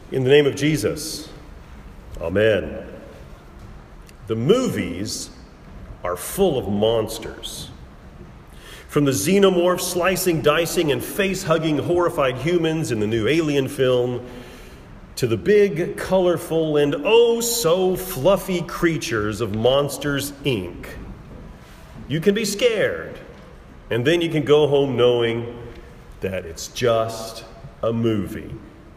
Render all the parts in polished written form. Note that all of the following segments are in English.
In the name of Jesus, amen. The movies are full of monsters. From the xenomorph slicing, dicing, and face-hugging horrified humans in the new Alien film, to the big, colorful, and oh-so-fluffy creatures of Monsters, Inc. You can be scared, and then you can go home knowing that it's just a movie.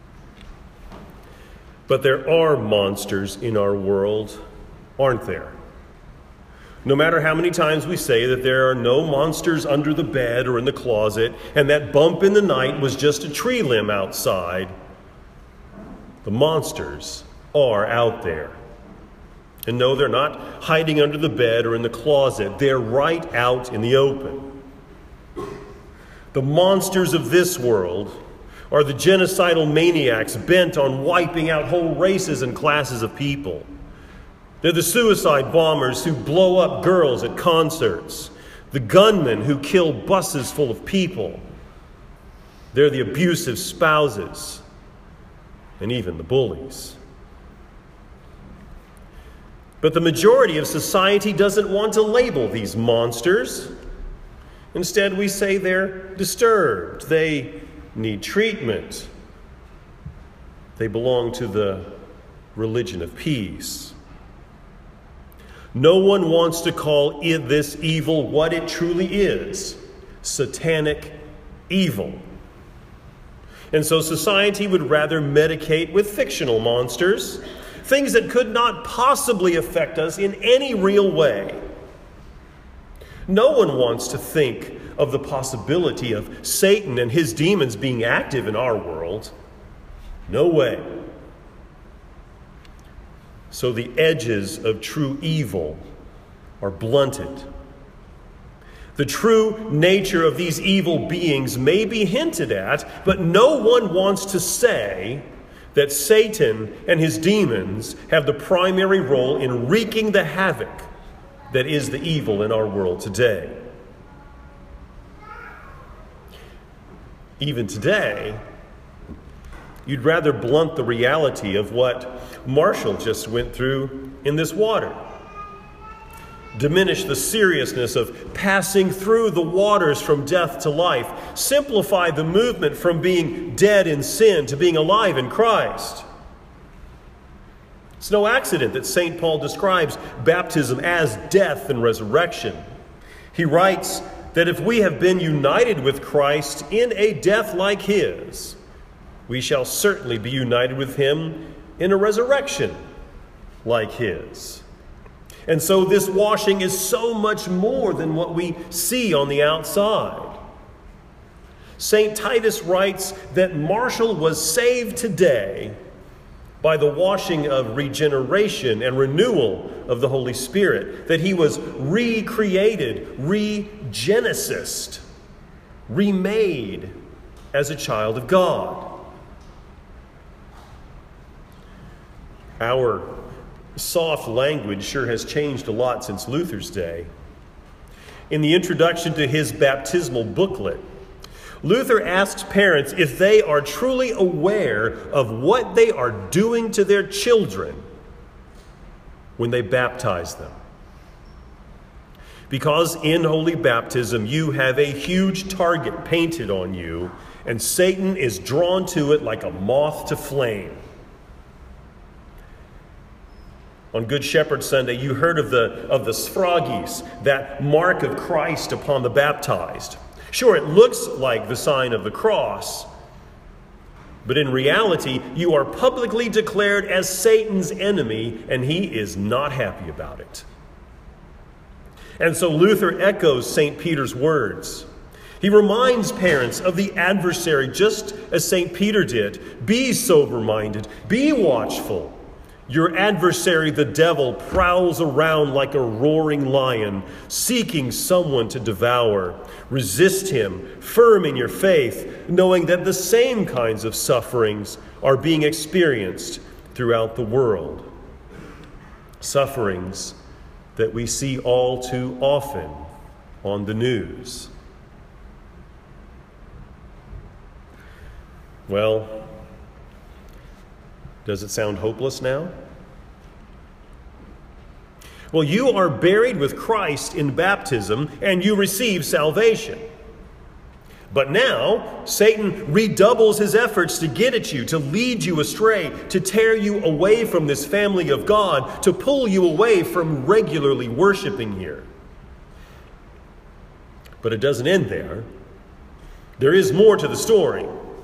But there are monsters in our world, aren't there? No matter how many times we say that there are no monsters under the bed or in the closet, and that bump in the night was just a tree limb outside, the monsters are out there. And no, they're not hiding under the bed or in the closet. They're right out in the open. The monsters of this world are the genocidal maniacs bent on wiping out whole races and classes of people. They're the suicide bombers who blow up girls at concerts, the gunmen who kill buses full of people. They're the abusive spouses, and even the bullies. But the majority of society doesn't want to label these monsters. Instead, we say they're disturbed. They need treatment. They belong to the religion of peace. No one wants to call this evil what it truly is: satanic evil. And so society would rather medicate with fictional monsters, things that could not possibly affect us in any real way. No one wants to think of the possibility of Satan and his demons being active in our world. No way. So the edges of true evil are blunted. The true nature of these evil beings may be hinted at, but no one wants to say that Satan and his demons have the primary role in wreaking the havoc that is the evil in our world today. Even today, you'd rather blunt the reality of what Marshall just went through in this water. Diminish the seriousness of passing through the waters from death to life. Simplify the movement from being dead in sin to being alive in Christ. It's no accident that St. Paul describes baptism as death and resurrection. He writes that if we have been united with Christ in a death like his, we shall certainly be united with him in a resurrection like his. And so this washing is so much more than what we see on the outside. St. Titus writes that Marshall was saved today by the washing of regeneration and renewal of the Holy Spirit, that he was recreated, regenesised, remade as a child of God. Our soft language sure has changed a lot since Luther's day. In the introduction to his baptismal booklet, Luther asks parents if they are truly aware of what they are doing to their children when they baptize them. Because in holy baptism, you have a huge target painted on you, and Satan is drawn to it like a moth to flame. On Good Shepherd Sunday, you heard of the sphragies, that mark of Christ upon the baptized. Sure, it looks like the sign of the cross, but in reality, you are publicly declared as Satan's enemy, and he is not happy about it. And so Luther echoes St. Peter's words. He reminds parents of the adversary, just as St. Peter did. Be sober-minded, be watchful. Your adversary, the devil, prowls around like a roaring lion, seeking someone to devour. Resist him, firm in your faith, knowing that the same kinds of sufferings are being experienced throughout the world. Sufferings that we see all too often on the news. Well, Does it sound hopeless now? Well, you are buried with Christ in baptism, and you receive salvation. But now, Satan redoubles his efforts to get at you, to lead you astray, to tear you away from this family of God, to pull you away from regularly worshiping here. But it doesn't end there. There is more to the story.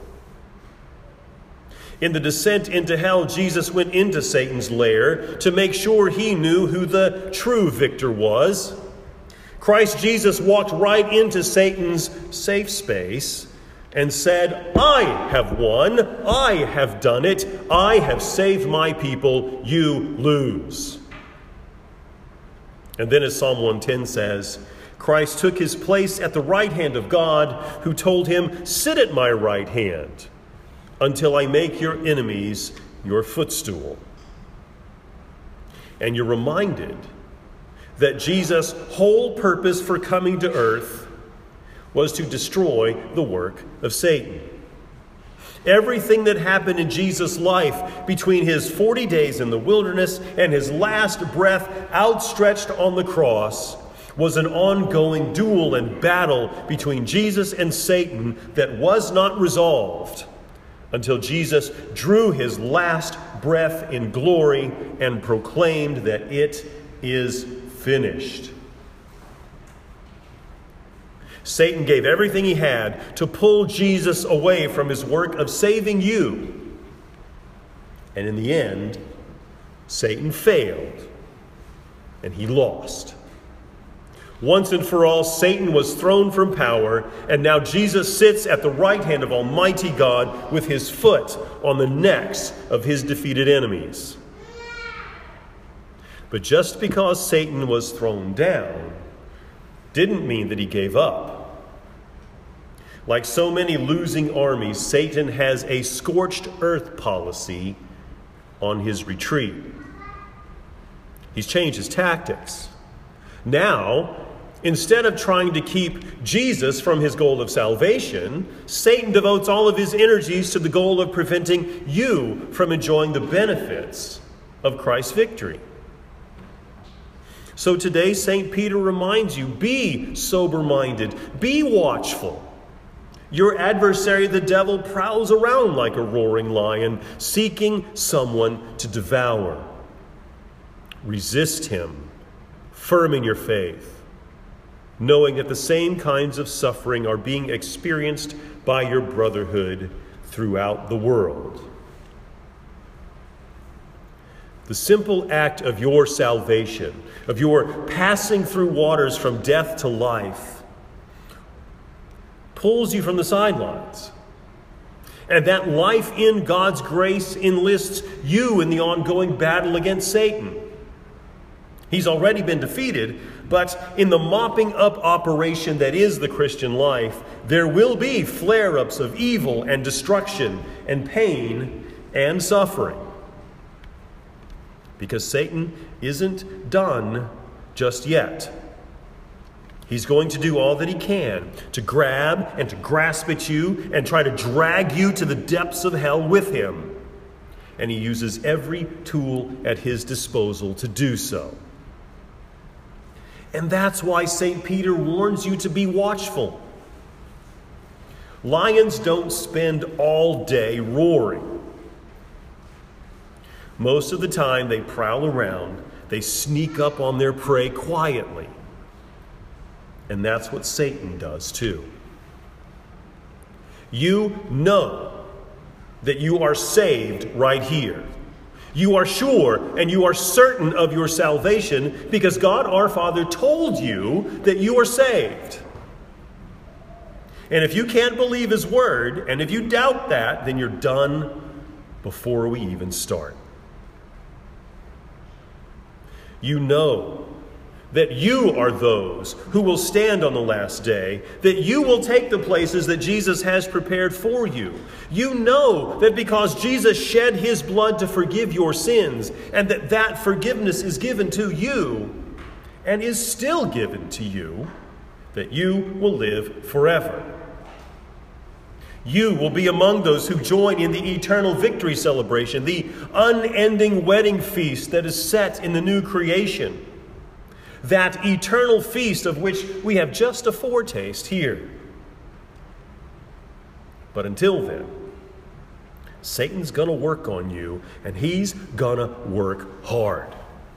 In the descent into hell, Jesus went into Satan's lair to make sure he knew who the true victor was. Christ Jesus walked right into Satan's safe space and said, I have won, I have done it, I have saved my people, you lose. And then as Psalm 110 says, Christ took his place at the right hand of God, who told him, sit at my right hand until I make your enemies your footstool. And you're reminded that Jesus' whole purpose for coming to earth was to destroy the work of Satan. Everything that happened in Jesus' life between his 40 days in the wilderness and his last breath outstretched on the cross was an ongoing duel and battle between Jesus and Satan that was not resolved until Jesus drew his last breath in glory and proclaimed that it is finished. Satan gave everything he had to pull Jesus away from his work of saving you. And in the end, Satan failed and he lost. Once and for all, Satan was thrown from power, and now Jesus sits at the right hand of Almighty God with his foot on the necks of his defeated enemies. But just because Satan was thrown down didn't mean that he gave up. Like so many losing armies, Satan has a scorched earth policy on his retreat. He's changed his tactics. Now, instead of trying to keep Jesus from his goal of salvation, Satan devotes all of his energies to the goal of preventing you from enjoying the benefits of Christ's victory. So today, St. Peter reminds you, be sober-minded, be watchful. Your adversary, the devil, prowls around like a roaring lion, seeking someone to devour. Resist him, firm in your faith, knowing that the same kinds of suffering are being experienced by your brotherhood throughout the world. The simple act of your salvation, of your passing through waters from death to life, pulls you from the sidelines. And that life in God's grace enlists you in the ongoing battle against Satan. He's already been defeated, but in the mopping up operation that is the Christian life, there will be flare-ups of evil and destruction and pain and suffering. Because Satan isn't done just yet. He's going to do all that he can to grab and to grasp at you and try to drag you to the depths of hell with him. And he uses every tool at his disposal to do so. And that's why St. Peter warns you to be watchful. Lions don't spend all day roaring. Most of the time they prowl around, they sneak up on their prey quietly. And that's what Satan does too. You know that you are saved right here. You are sure and you are certain of your salvation because God our Father told you that you are saved. And if you can't believe his word, and if you doubt that, then you're done before we even start. You know that you are those who will stand on the last day, that you will take the places that Jesus has prepared for you. You know that because Jesus shed his blood to forgive your sins, and that that forgiveness is given to you, and is still given to you, that you will live forever. You will be among those who join in the eternal victory celebration, the unending wedding feast that is set in the new creation. That eternal feast of which we have just a foretaste here. But until then, Satan's going to work on you, and he's going to work hard.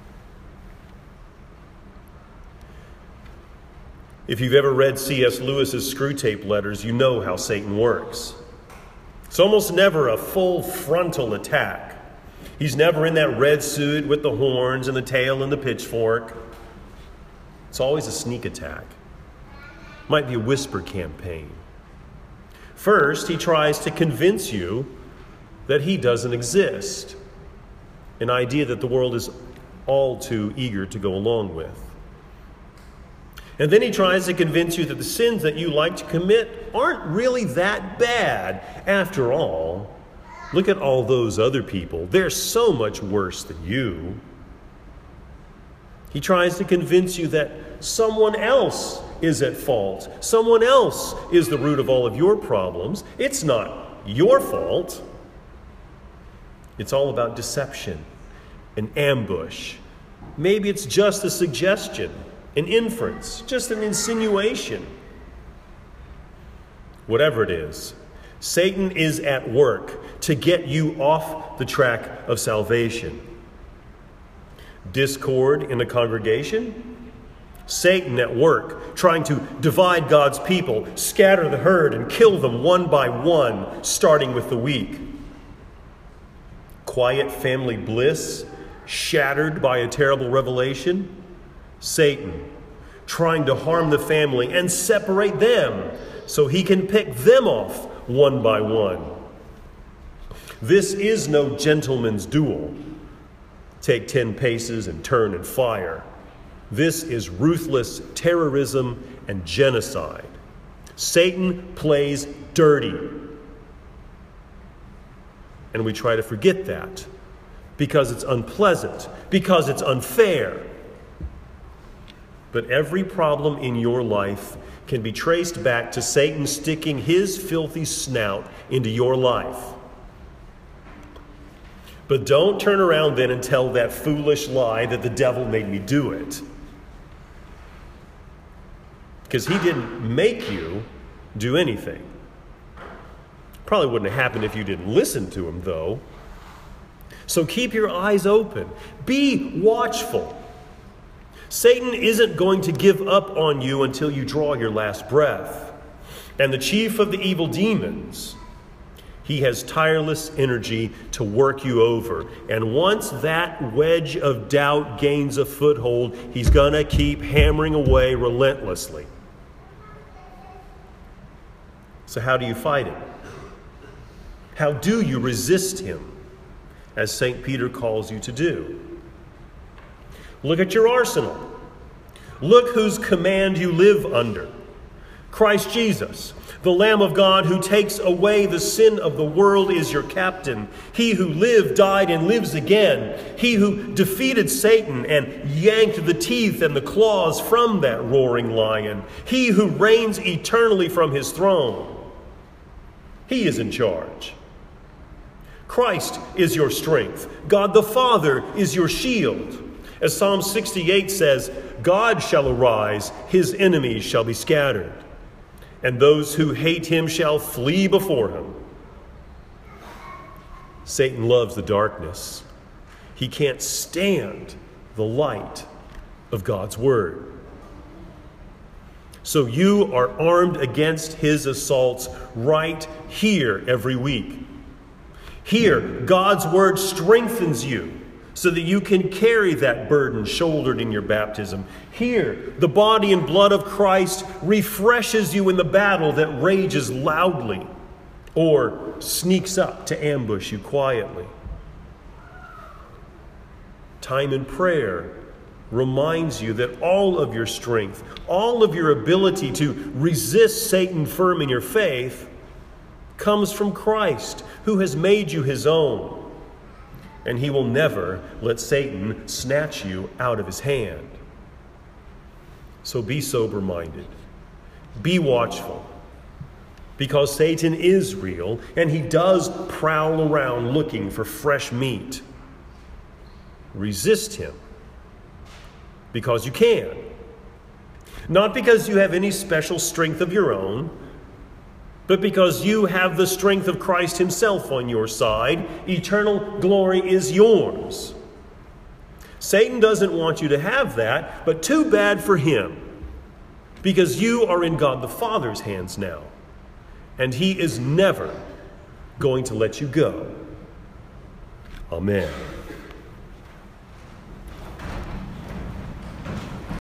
If you've ever read C.S. Lewis's Screwtape Letters, you know how Satan works. It's almost never a full frontal attack. He's never in that red suit with the horns and the tail and the pitchfork. It's always a sneak attack. Might be a whisper campaign. First, he tries to convince you that he doesn't exist, an idea that the world is all too eager to go along with. And then he tries to convince you that the sins that you like to commit aren't really that bad. After all, look at all those other people. They're so much worse than you. He tries to convince you that someone else is at fault. Someone else is the root of all of your problems. It's not your fault. It's all about deception, an ambush. Maybe it's just a suggestion, an inference, just an insinuation. Whatever it is, Satan is at work to get you off the track of salvation. Discord in a congregation? Satan at work, trying to divide God's people, scatter the herd, and kill them one by one, starting with the weak. Quiet family bliss, shattered by a terrible revelation? Satan, trying to harm the family and separate them so he can pick them off one by one. This is no gentleman's duel. Take 10 paces and turn and fire. This is ruthless terrorism and genocide. Satan plays dirty. And we try to forget that because it's unpleasant, because it's unfair. But every problem in your life can be traced back to Satan sticking his filthy snout into your life. But don't turn around then and tell that foolish lie that the devil made me do it. Because he didn't make you do anything. Probably wouldn't have happened if you didn't listen to him, though. So keep your eyes open. Be watchful. Satan isn't going to give up on you until you draw your last breath. And the chief of the evil demons, he has tireless energy to work you over. And once that wedge of doubt gains a foothold, he's going to keep hammering away relentlessly. So how do you fight him? How do you resist him, as St. Peter calls you to do? Look at your arsenal. Look whose command you live under. Christ Jesus, the Lamb of God who takes away the sin of the world, is your captain. He who lived, died, and lives again. He who defeated Satan and yanked the teeth and the claws from that roaring lion. He who reigns eternally from his throne. He is in charge. Christ is your strength. God the Father is your shield. As Psalm 68 says, God shall arise, his enemies shall be scattered, and those who hate him shall flee before him. Satan loves the darkness. He can't stand the light of God's word. So you are armed against his assaults right here every week. Here, God's word strengthens you so that you can carry that burden shouldered in your baptism. Here, the body and blood of Christ refreshes you in the battle that rages loudly or sneaks up to ambush you quietly. Time in prayer reminds you that all of your strength, all of your ability to resist Satan firm in your faith comes from Christ, who has made you his own. And he will never let Satan snatch you out of his hand. So be sober-minded. Be watchful. because Satan is real and he does prowl around looking for fresh meat. Resist him because you can. Not because you have any special strength of your own, but because you have the strength of Christ himself on your side. Eternal glory is yours. Satan doesn't want you to have that, but too bad for him, because you are in God the Father's hands now, and he is never going to let you go. Amen.